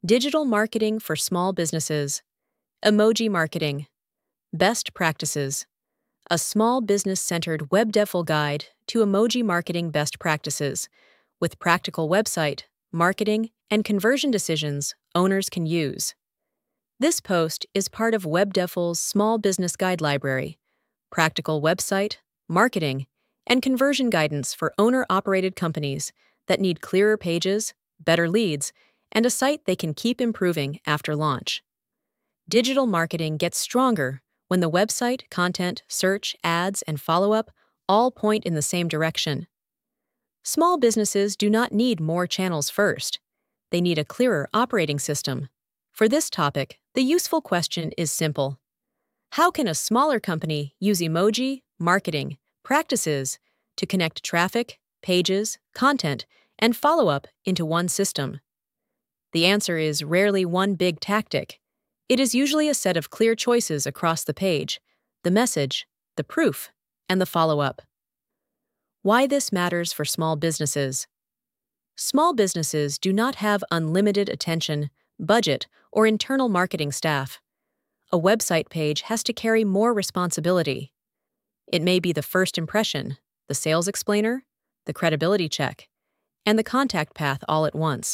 Digital marketing for small businesses. Emoji marketing. Best practices. A small business-centered web devful guide to emoji marketing best practices, with practical website, marketing, and conversion decisions owners can use. This post is part of WebDevful's Small Business Guide Library, practical website, marketing, and conversion guidance for owner-operated companies that need clearer pages, better leads, and a site they can keep improving after launch. Digital marketing gets stronger when the website, content, search, ads, and follow-up all point in the same direction. Small businesses do not need more channels first. They need a clearer operating system. For this topic, the useful question is simple. How can a smaller company use emoji marketing practices to connect traffic, pages, content, and follow-up into one system? The answer is rarely one big tactic. It is usually a set of clear choices across the page, the message, the proof, and the follow-up. Why this matters for small businesses. Small businesses do not have unlimited attention, budget, or internal marketing staff. A website page has to carry more responsibility. It may be the first impression, the sales explainer, the credibility check, and the contact path all at once.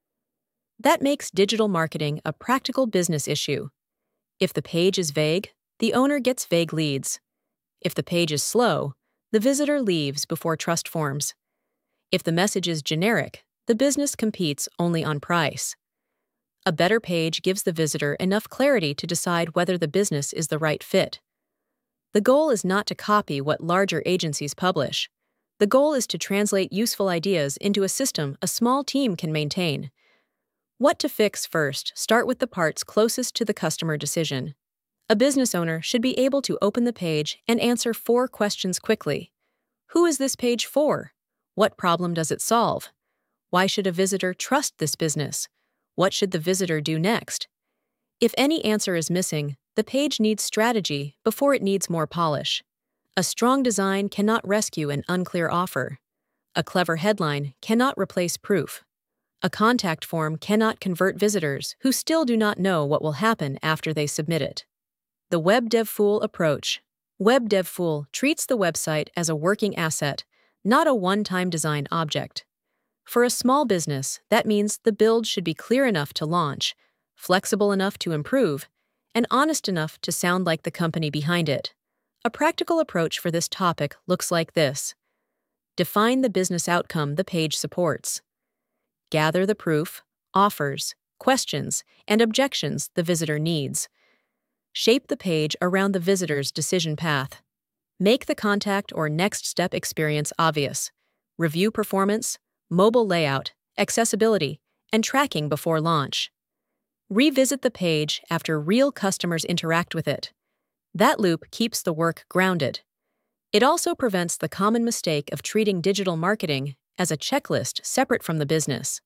That makes digital marketing a practical business issue. If the page is vague, the owner gets vague leads. If the page is slow, the visitor leaves before trust forms. If the message is generic, the business competes only on price. A better page gives the visitor enough clarity to decide whether the business is the right fit. The goal is not to copy what larger agencies publish. The goal is to translate useful ideas into a system a small team can maintain. What to fix first, start with the parts closest to the customer decision. A business owner should be able to open the page and answer 4 questions quickly. Who is this page for? What problem does it solve? Why should a visitor trust this business? What should the visitor do next? If any answer is missing, the page needs strategy before it needs more polish. A strong design cannot rescue an unclear offer. A clever headline cannot replace proof. A contact form cannot convert visitors who still do not know what will happen after they submit it. The WebDevful approach. WebDevful treats the website as a working asset, not a one-time design object. For a small business, that means the build should be clear enough to launch, flexible enough to improve, and honest enough to sound like the company behind it. A practical approach for this topic looks like this. Define the business outcome the page supports. Gather the proof, offers, questions, and objections the visitor needs. Shape the page around the visitor's decision path. Make the contact or next step experience obvious. Review performance, mobile layout, accessibility, and tracking before launch. Revisit the page after real customers interact with it. That loop keeps the work grounded. It also prevents the common mistake of treating digital marketing as a checklist separate from the business.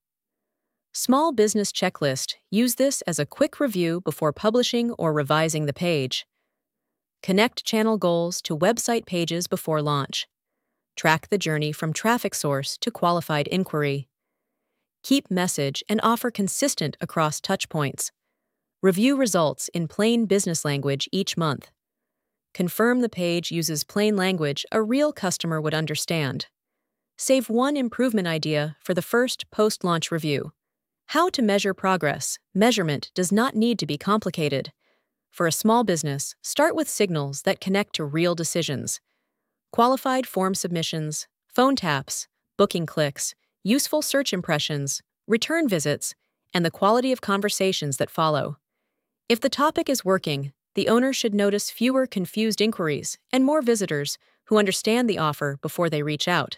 Small business checklist. Use this as a quick review before publishing or revising the page. Connect channel goals to website pages before launch. Track the journey from traffic source to qualified inquiry. Keep message and offer consistent across touchpoints. Review results in plain business language each month. Confirm the page uses plain language a real customer would understand. Save one improvement idea for the first post-launch review. How to measure progress. Measurement does not need to be complicated. For a small business, start with signals that connect to real decisions. Qualified form submissions, phone taps, booking clicks, useful search impressions, return visits, and the quality of conversations that follow. If the topic is working, the owner should notice fewer confused inquiries and more visitors who understand the offer before they reach out.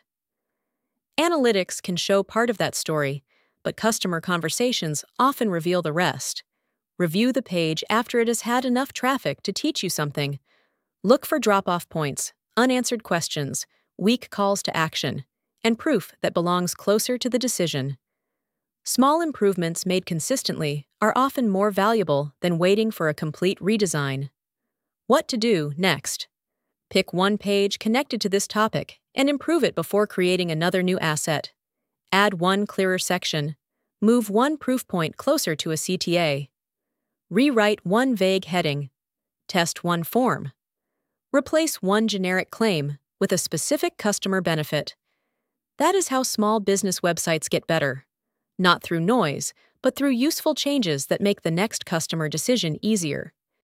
Analytics can show part of that story, but customer conversations often reveal the rest. Review the page after it has had enough traffic to teach you something. Look for drop-off points, unanswered questions, weak calls to action, and proof that belongs closer to the decision. Small improvements made consistently are often more valuable than waiting for a complete redesign. What to do next? Pick one page connected to this topic and improve it before creating another new asset. Add one clearer section. Move one proof point closer to a CTA. Rewrite one vague heading. Test one form. Replace one generic claim with a specific customer benefit. That is how small business websites get better. Not through noise, but through useful changes that make the next customer decision easier.